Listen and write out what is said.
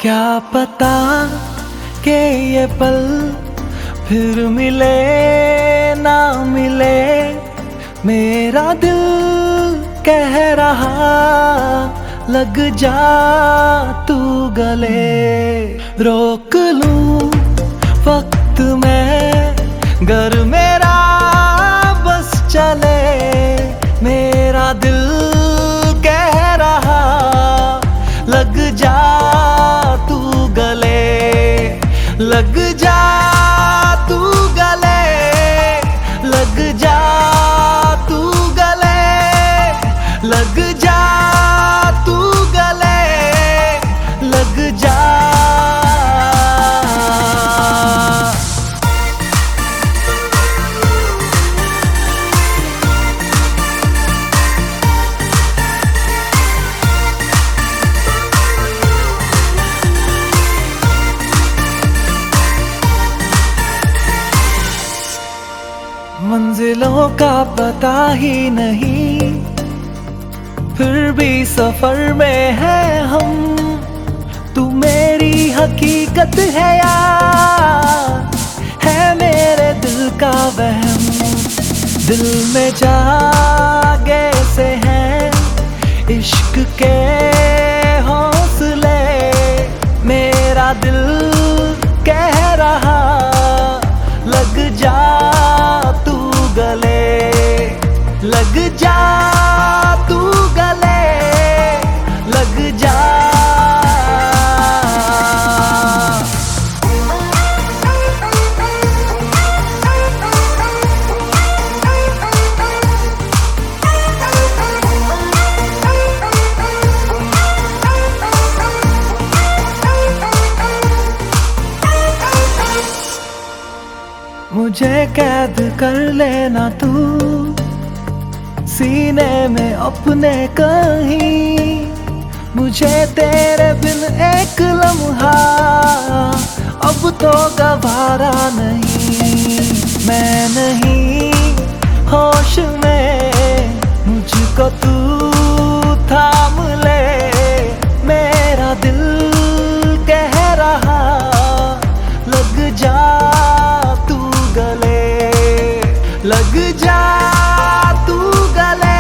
क्या पता कि ये पल फिर मिले ना मिले। मेरा दिल कह रहा लग जा तू गले। रोक लूं वक्त में गर मेरा बस चले। मेरा दिल कह रहा लग जा तू गले। लग जा तू गले। लग जा तू गले। लग जा तू गले। लग जा। मंजिलों का पता ही नहीं, फिर भी सफर में है हम। तू मेरी हकीकत है यार, है मेरे दिल का वहम। दिल में जागे से हैं इश्क के हौसले। मेरा दिल कह रहा लग जा तू गले। लग जा तू गले। लग जा। मुझे कैद कर लेना तू सीने में अपने कहीं। मुझे तेरे बिन एक लम्हा अब तो गवारा नहीं। मैं नहीं होश में, मुझको तू थाम ले। मेरा दिल कह रहा लग जा तू गले। लग जा तू गले।